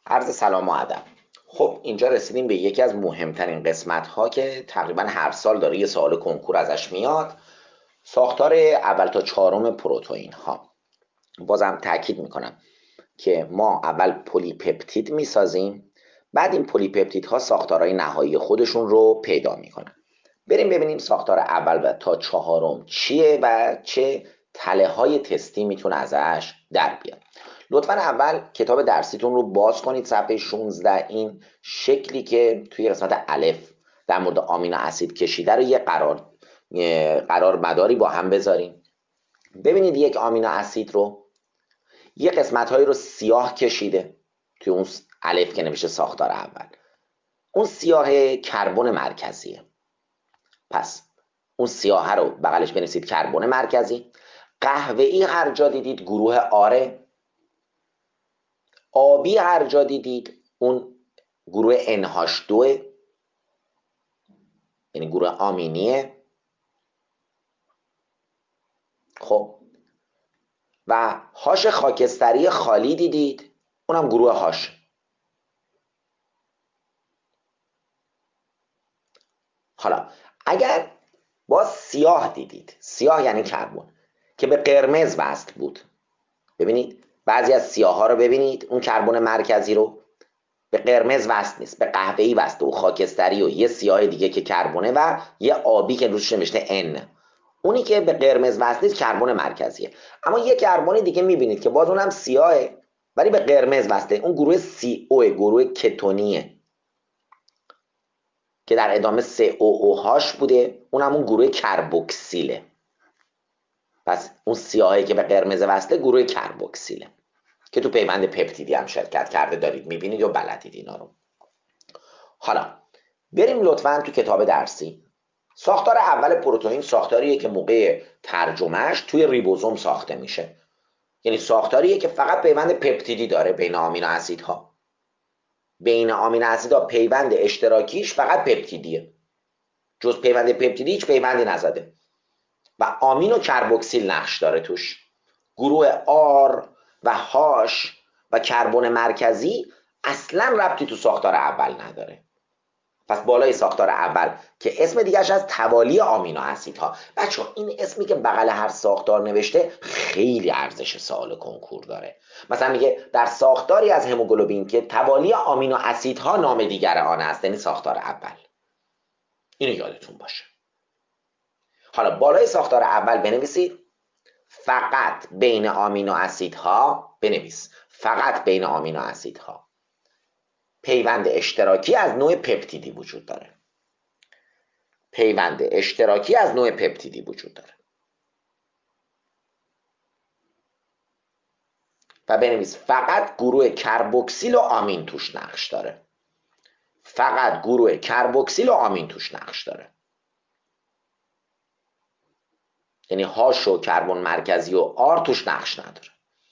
عرض سلام و ادب. خب اینجا رسیدیم به یکی از مهمترین قسمت ها که تقریبا هر سال داره یه سوال کنکور ازش میاد. ساختار اول تا چهارم پروتئین ها. بازم تاکید میکنم که ما اول پلی‌پپتید میسازیم، بعد این پلی‌پپتیدها ساختارهای نهایی خودشون رو پیدا میکنن. بریم ببینیم ساختار اول و تا چهارم چیه و چه تله های تستی میتونه ازش در بیاد. لطفا اول کتاب درسیتون رو باز کنید، صفحه 16. این شکلی که توی قسمت الف در مورد آمینو اسید کشیده رو یه قرار مداری با هم بذاریم. ببینید یک آمینو اسید رو یه قسمت هایی رو سیاه کشیده توی اون الف که نمیشه ساختار اول. اون سیاه کربن مرکزیه. پس اون سیاه رو بغلش بنویسید کربن مرکزی. قهوه‌ای هر جا دیدید گروه آره. آبی هر جا دیدید اون گروه NH2 یعنی گروه آمینیه. خب و هاش خاکستری خالی دیدید اونم گروه هاش. حالا اگر باز سیاه دیدید، سیاه یعنی کربن که به قرمز وصل بود، ببینید بعضی از سیاه ها رو ببینید اون کربن مرکزی رو به قرمز وصل نیست، به قهوه‌ای وصله و خاکستری و یه سیاه دیگه که کربونه و یه آبی که روش نوشته N. اونی که به قرمز وصل نیست کربن مرکزیه. اما یه کربن دیگه میبینید که باز اونم سیاهه ولی به قرمز وصله، اون گروه CO، گروه کتونیه که در ادامه COOH بوده، اونم اون گروه کربوکسیله. پس اون سیاهی که به قرمز وصله گروه کربوکسیله که تو پیوند پپتیدی هم شرکت کرده، دارید میبینید و بلدید اینا رو. حالا بریم لطفاً تو کتاب درسی. ساختار اول پروتئین ساختاریه که موقع ترجمهش توی ریبوزوم ساخته میشه، یعنی ساختاریه که فقط پیوند پپتیدی داره بین آمینو اسیدها. بین آمینو اسیدها پیوند اشتراکیش فقط پپتیدیه، جز پیوند پپتیدی هیچ پیوندی نزده و آمینو کربوکسیل نقش داره توش. گروه آر و هاش و کربن مرکزی اصلا ربطی تو ساختار اول نداره. پس بالای ساختار اول که اسم دیگرش از توالی آمینو اسیدها. بچه این اسمی که بغل هر ساختار نوشته خیلی ارزش سوال کنکور داره. مثلا میگه در ساختاری از هموگلوبین که توالی آمینو اسیدها نام دیگر آن است، یعنی ساختار اول. اینو یادتون باشه. حالا بالای ساختار اول بنویسید فقط بین آمینو اسیدها، بنویس فقط بین آمینو اسیدها پیوند اشتراکی از نوع پپتیدی وجود داره. پیوند اشتراکی از نوع پپتیدی وجود داره و بنویس فقط گروه کربوکسیل و آمین توش نقش داره. فقط گروه کربوکسیل و آمین توش نقش داره، یعنی هاش و کربن مرکزی و آر توش نقش نداره.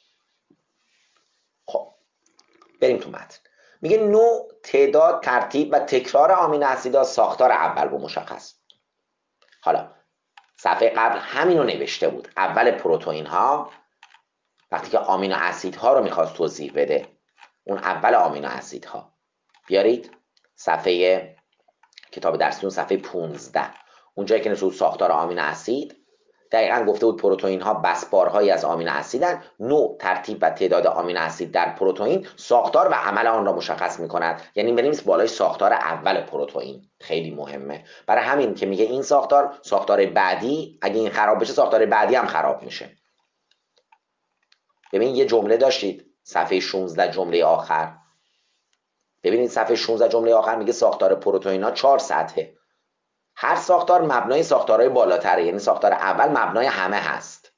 خب بریم تو متن. میگه نوع، تعداد، ترتیب و تکرار آمینو اسیدها ساختار اول رو مشخص. حالا صفحه قبل همینو نوشته بود. اول پروتئین ها وقتی که آمینو اسیدها رو میخواست توضیح بده، اون اول آمینو اسیدها، بیارید صفحه کتاب درسیتون صفحه 15، اونجایی که نشود ساختار آمینو اسید دقیقاً گفته بود پروتئین ها بسپارهایی از آمینو اسیدن. نوع، ترتیب و تعداد آمینو اسید در پروتئین ساختار و عمل آن را مشخص میکند. یعنی بنویس بالای ساختار اول پروتئین، خیلی مهمه. برای همین که میگه این ساختار بعدی اگه این خراب بشه ساختار بعدی هم خراب میشه. ببین یه جمله داشتید صفحه 16 جمله آخر، ببینید صفحه 16 جمله آخر میگه ساختار پروتئین ها 4 سطحه. هر ساختار مبنای ساختارهای بالاتره، یعنی ساختار اول مبنای همه هست.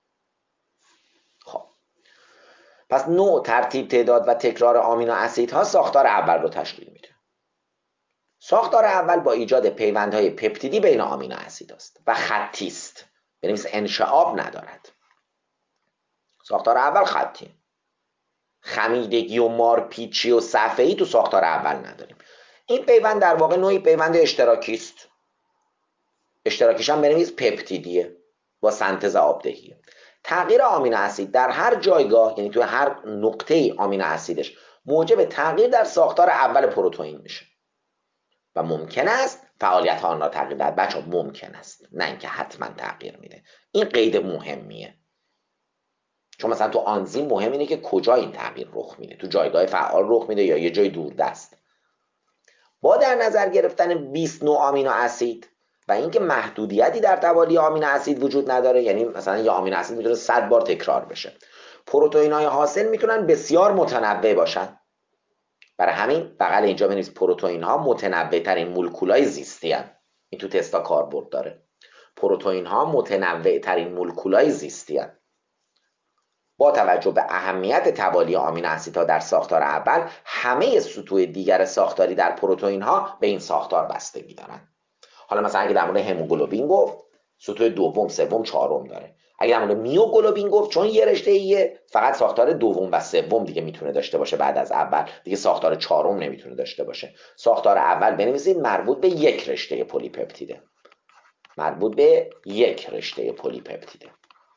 خب پس نوع، ترتیب، تعداد و تکرار آمینو اسیدها ساختار اول رو تشکیل میده. ساختار اول با ایجاد پیوندهای پپتیدی بین آمینو اسید است و خطی است، بنویس انشعاب ندارد. ساختار اول خطی، خمیدگی و مارپیچی و صفحه‌ای تو ساختار اول نداریم. این پیوند در واقع نوعی پیوند اشتراکی است. اشتراکیش هم بنویس پپتیدیه با سنتز آبدهیه. تغییر آمینو اسید در هر جایگاه، یعنی تو هر نقطه آمینو اسیدش موجب تغییر در ساختار اول پروتئین میشه و ممکن است فعالیت آن را تغییر دهد. بچه ممکن است، نه اینکه حتما تغییر میده. این قید مهمیه، چون مثلا تو آنزیم مهم اینه که کجا این تغییر رخ میده، تو جایگاه فعال رخ میده یا یه جای دوردست. با در نظر گرفتن 20 نوع آمینو اسید و اینکه محدودیتی در توالی آمینو اسید وجود نداره، یعنی مثلا یه آمینو اسید میتونه 100 بار تکرار بشه، پروتئین‌های حاصل میتونن بسیار متنوع باشن. برای همین بغل اینجا بنویس پروتئین‌ها متنوع‌ترین مولکولای زیستی هستند. این تو تستا کاربرد داره. پروتئین‌ها متنوع‌ترین مولکولای زیستی هستند. با توجه به اهمیت توالی آمینو اسیدها در ساختار اول، همه سطوح دیگر ساختاری در پروتئین‌ها به این ساختار بستگی دارند. حالا مثلا اگه در مورد هموگلوبین گفت، سطوح دوم، سوم، چهارم داره. اگه در مورد میوگلوبین گفت، چون یه رشته ایه، فقط ساختار دوم و سوم دیگه میتونه داشته باشه، بعد از اول دیگه ساختار چهارم نمیتونه داشته باشه. ساختار اول بنویسید مربوط به یک رشته پلی‌پپتیده. مربوط به یک رشته پلی‌پپتیده.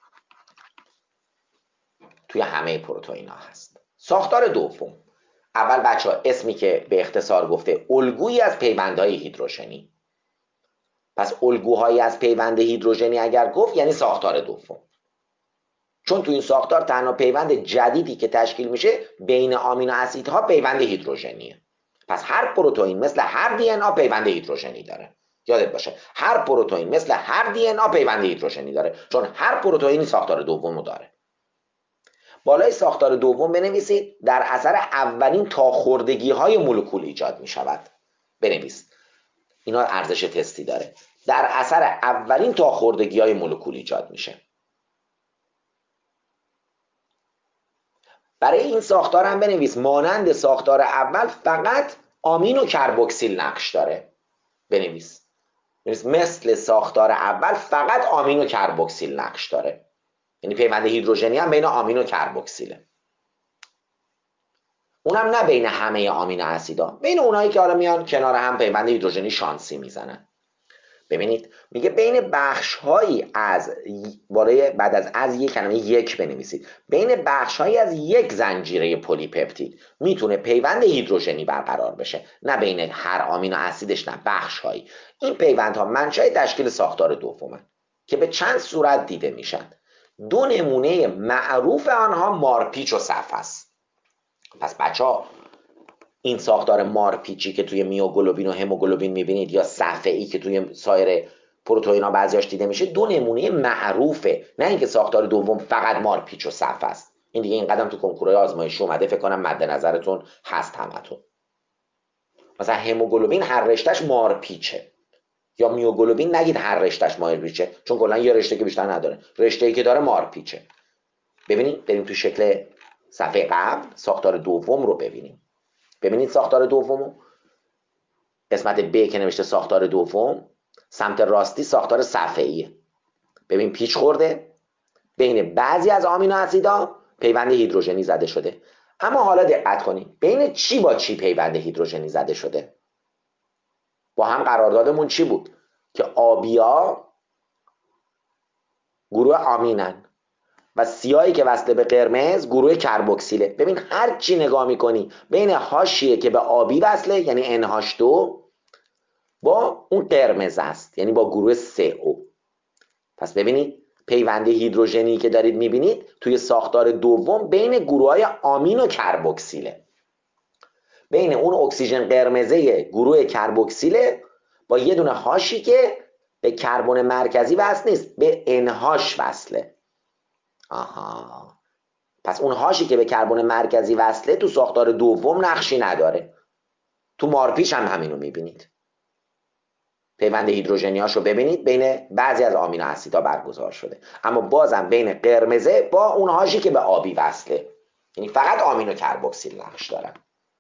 توی همه پروتئین‌ها هست. ساختار دوم، اول بچه‌ها اسمی که به اختصار گفته الگویی از پیوندهای هیدروژنی. پس الگوهایی از پیوند هیدروژنی اگر گفت یعنی ساختار دوم، چون تو این ساختار تنها پیوند جدیدی که تشکیل میشه بین آمینو اسیدها پیوند هیدروژنیه. پس هر پروتئین مثل هر دی ان ا پیوند هیدروژنی داره. یادت باشه هر پروتئین مثل هر دی ان ا پیوند هیدروژنی داره، چون هر پروتئینی ساختار دومو داره. بالای ساختار دوم بنویسید در اثر اولین تاخوردگی های مولکول ایجاد می شود. بنویس، اینا ارزش تستی داره. در اثر اولین تاخوردگی های مولکول ایجاد میشه. برای این ساختار هم بنویس مانند ساختار اول فقط آمین و کربوکسیل نقش داره. بنویس مثل ساختار اول فقط آمین و کربوکسیل نقش داره، یعنی پیوند هیدروژنی هم بین آمین و کربوکسیله. اونم نه بین همه آمینو اسیدا، بین اونایی که حالا میان کنار هم پیوند هیدروژنی شانسی میزنن. ببینید میگه بین بخش‌هایی از بعد از یک کلمه یک بنویسید، بین بخش‌هایی از یک زنجیره پلی‌پپتید میتونه پیوند هیدروژنی برقرار بشه، نه بین هر آمینو اسیدش، نه بخش‌هایی. این پیوندها منشأ تشکیل ساختار دومه که به چند صورت دیده میشن. دو نمونه معروف آنها مارپیچ و صف است. پس بچه‌ها این ساختار مارپیچی که توی میوگلوبین و هموگلوبین میبینید یا صفحه‌ای که توی سایر پروتئین‌ها بعضیاش دیده میشه، دو نمونه معروفه، نه اینکه ساختار دوم فقط مارپیچ و صف است. این دیگه این قدم تو کنکورهای آزمایشی اومده، فکر کنم مد نظرتون هست همتون. مثلا هموگلوبین هر رشتهش مارپیچه، یا میوگلوبین نگید هر رشتهش مارپیچه، چون کلا یه رشته که بیشتر نداره، رشته‌ای که داره مارپیچه. ببینید بریم تو شکل صفحه قبل ساختار دوم رو ببینیم. ببینید ساختار دومو، قسمت ب که نوشته ساختار دوم، سمت راستی ساختار صفحه‌ایه. ببین پیچ خورده، بین بعضی از آمینو اسیدا پیوند هیدروژنی زده شده. اما حالا دقت کنید بین چی با چی پیوند هیدروژنی زده شده. با هم قراردادمون چی بود؟ که آبیا گروه آمینن و سیاهی که وصله به قرمز گروه کربوکسیله. ببین هر چی نگاه میکنی بین حاشیه که به آبی وصله یعنی NH2 با اون قرمز است، یعنی با گروه CO. پس ببینید پیوند هیدروژنی که دارید میبینید توی ساختار دوم بین گروه های آمین و کربوکسیله، بین اون اکسیژن قرمزه گروه کربوکسیله با یه دونه هاشی که به کربن مرکزی وصل نیست، به NH وصله. آها، پس اون هاشی که به کربن مرکزی وصله تو ساختار دوم نقشی نداره. تو مارپیچ هم همینو میبینید. پیوند هیدروژنیاشو ببینید بین بعضی از آمینو اسیدها برگزار شده، اما بازم بین قرمزه با اون هاشی که به آبی وصله، یعنی فقط آمینو کربوکسیل نقش دارن.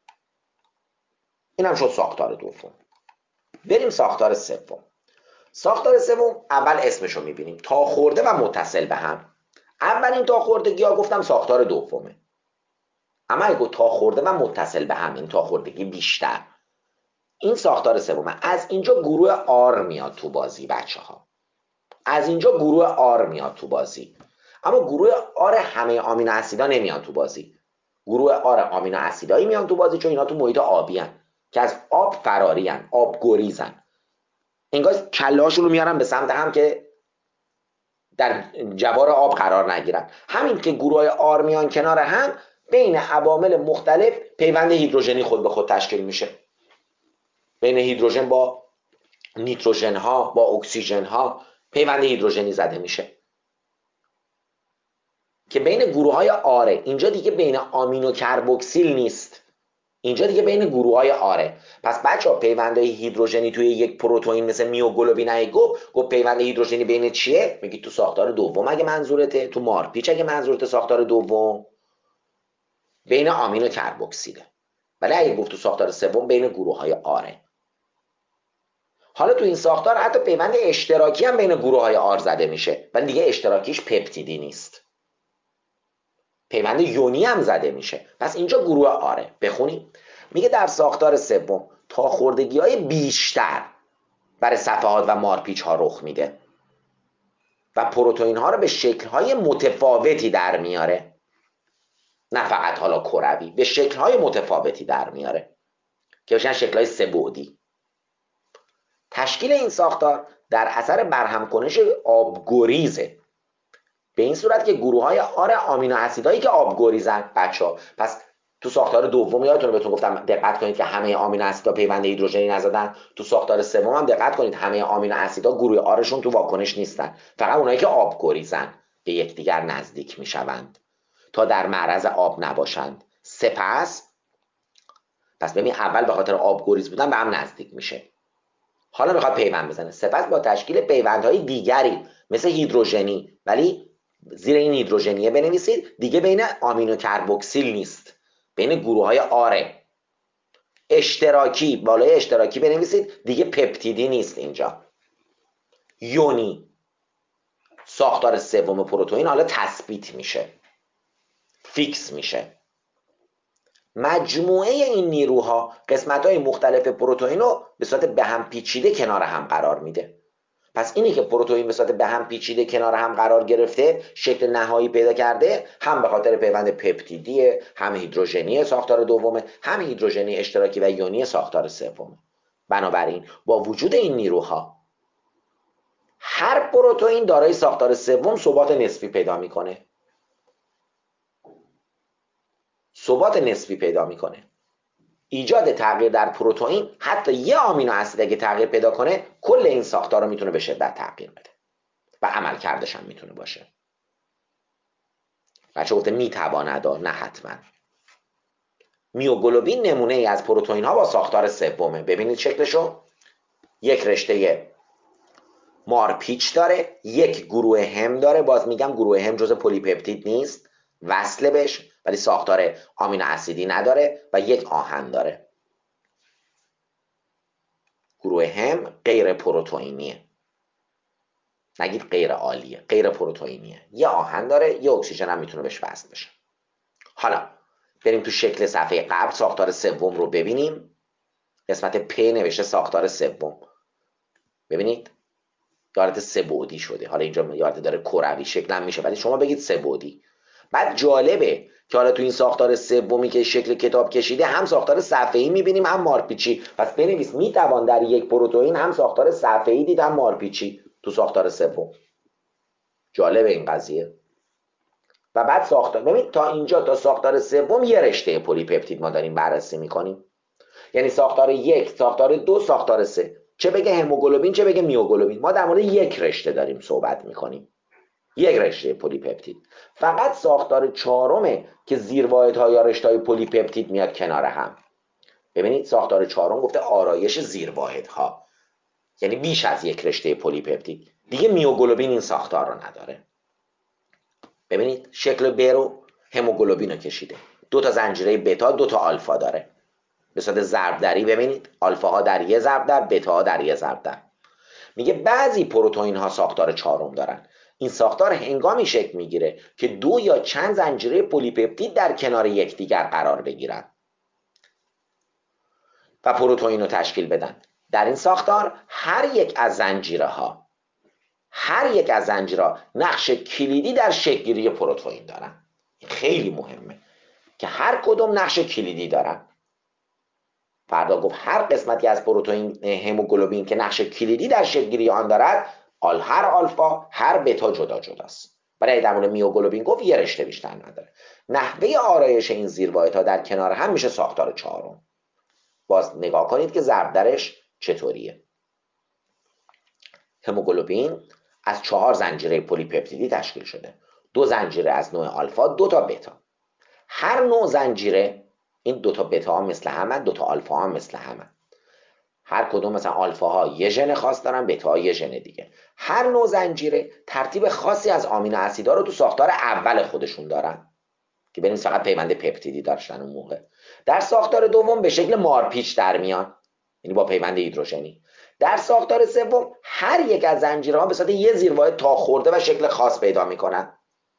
اینم شد ساختار دوم. بریم ساختار سوم. ساختار سوم اول اسمشو میبینیم، تاخورده و متصل به هم. اولین تاخوردگی ها گفتم ساختار دومه، اما اگه تاخورده و متصل به هم، این تاخوردگی بیشتر، این ساختار سومه. از اینجا گروه آر میاد تو بازی بچه ها، از اینجا گروه آر میاد تو بازی، اما گروه آر همه آمینو اسیدا نمیاد تو بازی. گروه آر آمینو اسیدایی میان تو بازی، چون اینا تو محیط آبی هن که از آب فراری هن، آب گریزن، انگار کله‌هاشون رو میارن به سمت هم که در جوار آب قرار نگیرن. همین که گروه های آر میان کنار هم، بین عوامل مختلف پیوند هیدروژنی خود به خود تشکیل میشه. بین هیدروژن با نیتروژن ها، با اکسیژن ها پیوند هیدروژنی زده میشه که بین گروه های آره. اینجا دیگه بین آمینو کربوکسیل نیست، اینجا دیگه بین گروه های آره. پس بچه‌ها پیوندهای هیدروژنی توی یک پروتئین مثل میوگلوبین گفت پیوند هیدروژنی بین چیه؟ میگی تو ساختار دوم اگه منظورته، تو مارپیچ اگه منظورته ساختار دوم بین آمینو کربوکسیله، ولی اگه گفت تو ساختار سوم بین گروه های آره. حالا تو این ساختار حتی پیوند اشتراکی هم بین گروه های آر زده میشه، ولی دیگه اشتراکیش پپتیدی نیست، پیوند یونی هم زده میشه. پس اینجا گروه آره. بخونیم میگه در ساختار سوم تا خوردگی های بیشتر برای صفحات و مارپیچ ها رخ میده و پروتئین ها رو به شکل های متفاوتی در میاره، نه فقط حالا کروی، به شکل های متفاوتی در میاره که بشن شکل های سه بعدی. تشکیل این ساختار در اثر برهم کنش آبگریزه، به این صورت که گروه های آر آمینو اسیدایی که آبگریزن بچه‌ها. پس تو ساختار دوم یادتونه بهتون گفتم دقت کنید که همه آمینو اسیدها پیوند هیدروژنی نزدن. تو ساختار سوم هم دقت کنید همه آمینو اسیدها گروه آرشون تو واکنش نیستن، فقط اونایی که آبگریزن به یکدیگر نزدیک میشوند تا در معرض آب نباشند. پس ببین اول به خاطر آبگریز بودن به هم نزدیک میشه، حالا میخواد پیوند بزنه. سپس با تشکیل پیوندهای دیگری مثل هیدروژنی، ولی زیر این هیدروژنیه بنویسید دیگه بین آمینو کربوکسیل نیست، بین گروه های آره. اشتراکی، بالای اشتراکی بنویسید دیگه پپتیدی نیست اینجا. یونی، ساختار سوم پروتئین حالا تثبیت میشه، فیکس میشه. مجموعه این نیروها قسمت‌های مختلف پروتئین رو به صورت به هم پیچیده کنار هم قرار میده. پس اینی که پروتئین به صورت به هم پیچیده کنار هم قرار گرفته، شکل نهایی پیدا کرده، هم به خاطر پیوند پپتیدیه، هم هیدروژنی ساختار دومه، هم هیدروژنی اشتراکی و یونی ساختار سومه. بنابراین با وجود این نیروها هر پروتئین دارای ساختار سوم ثبات نسبی پیدا میکنه. ثبات نسبی پیدا میکنه. ایجاد تغییر در پروتئین، حتی یه آمینو اسید اگه تغییر پیدا کنه، کل این ساختار رو میتونه به شدت تغییر بده و عملکردش هم میتونه باشه. بچه گفته میتواند، نه حتما. میوگلوبین نمونه ای از پروتئین ها با ساختار سومه. ببینید شکلشو، یک رشته مارپیچ داره، یک گروه هم داره. باز میگم گروه هم جزء پلیپپتید نیست، وصله بهش، ولی ساختار آمینو اسیدی نداره و یک آهن داره. گروه هم غیر پروتئینیه، نگید غیر عالیه، غیر پروتئینیه. یه آهن داره، یه اکسیژن هم میتونه بهش وصل بشه. حالا بریم تو شکل صفحه قبل ساختار سوم رو ببینیم. قسمت پ نوشته ساختار سوم. ببینید یادت سه بعدی شده. حالا اینجا یادت داره کروی شکل هم میشه، ولی شما بگید سه بعدی. بعد جالبه که حالا تو این ساختار سومی که شکل کتاب کشیده، هم ساختار صفحه‌ای میبینیم هم مارپیچی. پس بنویس میتوان در یک پروتئین هم ساختار صفحه‌ای دید هم مارپیچی تو ساختار سوم. جالبه این قضیه. و بعد ساختار، ببین تا اینجا تا ساختار سوم یه رشته پلیپپتید ما داریم بررسی میکنیم، یعنی ساختار یک، ساختار دو، ساختار سه. چه بگه هموگلوبین چه بگه میوگلوبین، ما در مورد یک رشته داریم صحبت میکنیم، یک رشته پلیپپتید. فقط ساختار چهارمه که زیر واحدها یا رشته‌های پلیپپتید میاد کنار هم. ببینید ساختار چهارم گفته آرایش زیر واحدها، یعنی بیش از یک رشته پلیپپتید. دیگه میوگلوبین این ساختار رو نداره. ببینید شکل ب رو هموگلوبین رو کشیده، دو تا زنجیره بتا، دو تا آلفا داره به صورت ضرب دری. ببینید آلفاها در یه ضرب در، بتاها در یه ضرب در. میگه بعضی پروتئین ها ساختار چهارم دارن. این ساختار هنگامی شکل میگیره که دو یا چند زنجیره پلیپپتید در کنار یکدیگر قرار بگیرن و پروتئین رو تشکیل بدن. در این ساختار هر یک از زنجیرها نقش کلیدی در شکل‌گیری پروتئین دارن. خیلی مهمه که هر کدوم نقش کلیدی دارن. فردا گفت هر قسمتی از پروتئین هموگلوبین که نقش کلیدی در شکلگیری آن دارد، هر آلفا هر بتا جدا جداست. برای در مورد میوگلوبین گفت یه رشته بیشتر نداره. نحوه آرایش این زیرواحدها در کنار هم میشه ساختار چهارم. باز نگاه کنید که ضرب درش چطوریه. هموگلوبین از 4 زنجیره پلی‌پپتیدی تشکیل شده. 2 زنجیره از نوع آلفا، 2 تا بتا. هر نوع زنجیره، این 2 تا بتا ها مثل همه، 2 تا آلفا ها مثل همه. هر کدوم مثلا آلفا ها یه ژن خاص دارن، بتا ها یه ژن دیگه. هر نوع زنجیره ترتیب خاصی از آمینو اسیدها رو تو ساختار اول خودشون دارن که ببینید فقط پیوند پپتیدی داشتن اون موقع. در ساختار دوم به شکل مارپیچ در میان، یعنی با پیوند هیدروژنی. در ساختار سوم هر یک از زنجیرها به صورت یه زیرواحد تا خورده و شکل خاص پیدا میکنن،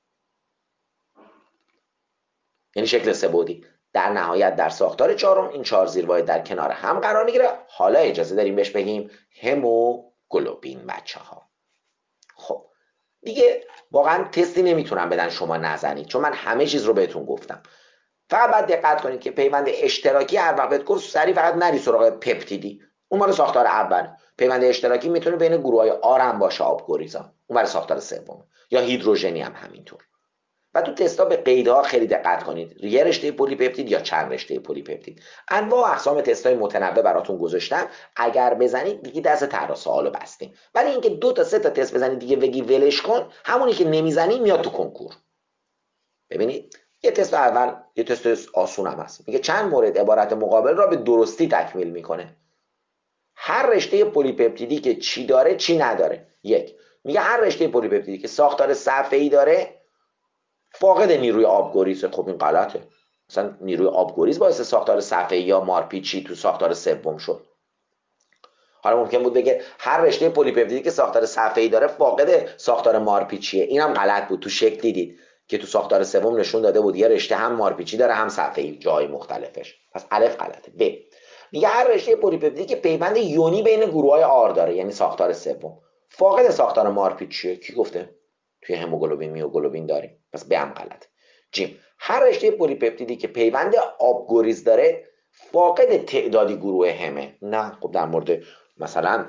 یعنی شکل سه‌بعدی. در نهایت در ساختار چهارم این 4 زیرواحد در کنار هم قرار میگیره. حالا اجازه داریم بهش بگیم هموگلوبین بچه‌ها. خب دیگه واقعا تستی نمیتونم بدن شما نزنید، چون من همه چیز رو بهتون گفتم. فقط باید دقت کنید که پیوند اشتراکی هر وقت بهت گفت سری فقط نری سراغ پپتیدی، اون مال ساختار اول. پیوند اشتراکی میتونه بین گروهای آر هم باشه، آبگوریزا، اون برای ساختار سوم، یا هیدروژنی هم همینطور. و تو تستا به قیدها خیلی دقت کنید، یه رشته پلی‌پپتید یا چند رشته پلی‌پپتید. انواع و اقسام تستای متنوع براتون گذاشتم، اگر بزنید دیگه دست طرح سوالو بستیم. ولی اینکه 2 تا 3 تا تست بزنید دیگه بگی ولش کن، همونی که نمیزنی میاد تو کنکور. ببینید یه تست اول، یه تست آسون هم هست، میگه چند مورد عبارت مقابل را به درستی تکمیل میکنه. هر رشته پلی‌پپتیدی که چی داره چی نداره. یک، میگه هر رشته پلی‌پپتیدی که ساختار صفحه‌ای داره فاقد نیروی آبگریزه. خب این غلطه. مثلا نیروی آبگریز باعث ساختار صفحه‌ای یا مارپیچی تو ساختار سوم شد. حالا ممکن بود بگه هر رشته پلی‌پپتیدی که ساختار صفحه‌ای داره فاقد ساختار مارپیچیه. اینم غلط بود. تو شکل دیدید که تو ساختار سوم نشون داده بود یه رشته هم مارپیچی داره هم صفحه‌ای جای مختلفش. پس الف غلطه. ب، میگه هر رشته پلی‌پپتیدی که پیوند یونی بین گروه‌های آر داره، یعنی ساختار سوم، فاقد ساختار مارپیچیه. کی گفته؟ توی هموگلوبین میوگلوبین داریم. پس به هم غلط. جیم، هر رشته پلی‌پپتیدی که پیوند آبگریز داره فاقد تعدادی گروه همه. نه، خب در مورد مثلا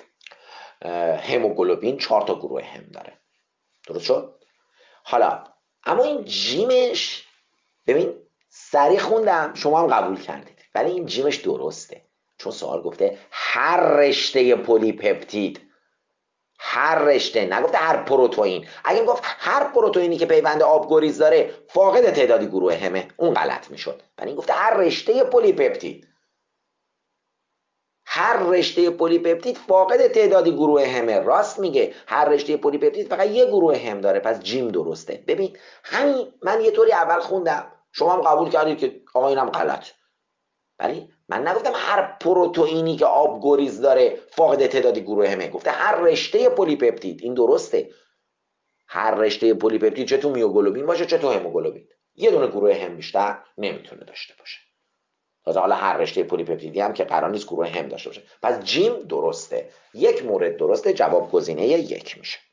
هموگلوبین 4 تا گروه هم داره. درست شد؟ حالا اما این جیمش، ببین سریع خوندم شما هم قبول کردید، ولی این جیمش درسته، چون سوال گفته هر رشته پلی‌پپتید. هر رشته، نگفته هر پروتئین. اگه گفت هر پروتئینی که پیوند آبگریز داره فاقد تعدادی گروه همه، اون غلط میشد. ولی گفته هر رشته پلی‌پپتید. هر رشته پلی‌پپتید فاقد تعدادی گروه همه. راست میگه، هر رشته پلی‌پپتید فقط یه گروه هم داره. پس جیم درسته. ببین همین من یه طوری اول خوندم، شما هم قبول کردید که آقا اینم غلط، ولی من نگفتم هر پروتئینی که آبگریز داره فاقد تعدادی گروه همه. گفته هر رشته پلی‌پپتید. این درسته. هر رشته پلی‌پپتید چه تو میوگلوبین باشه چه تو هموگلوبین، یه دونه گروه هم بیشتر نمیتونه داشته باشه. تازه حالا هر رشته پلی‌پپتیدی هم که قرار نیست گروه هم داشته باشه. پس جیم درسته. یک مورد درسته، جواب گزینه 1 میشه.